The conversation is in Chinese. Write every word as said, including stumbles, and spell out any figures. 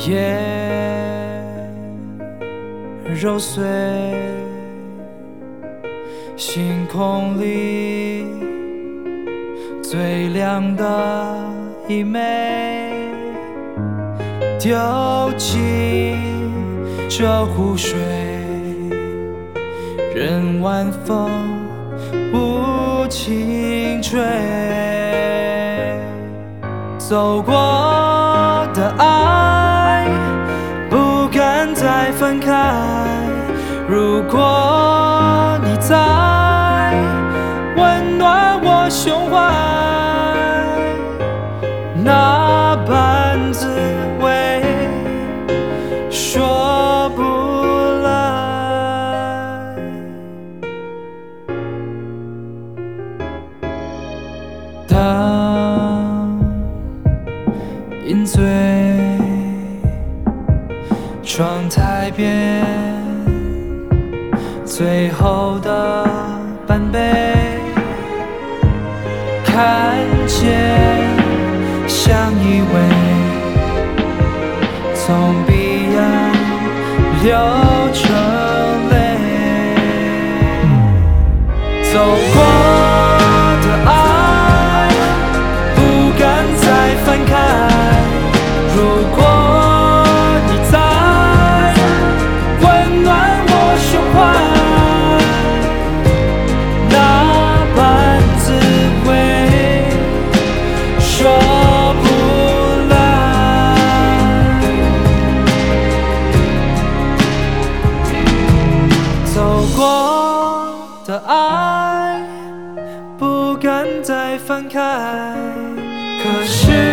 夜揉碎，星空里最亮的一枚，丢进这湖水，任晚风无情吹。走过的爱，不敢再分开。如果你在，温暖我胸怀，那般滋味说不来。当饮醉，窗台边最后的半杯，看见相依偎，从彼岸流成泪。走过的爱，不敢再翻开。如果你在，温暖我胸怀，那般滋味说不来。走过的爱，不敢再翻开，可是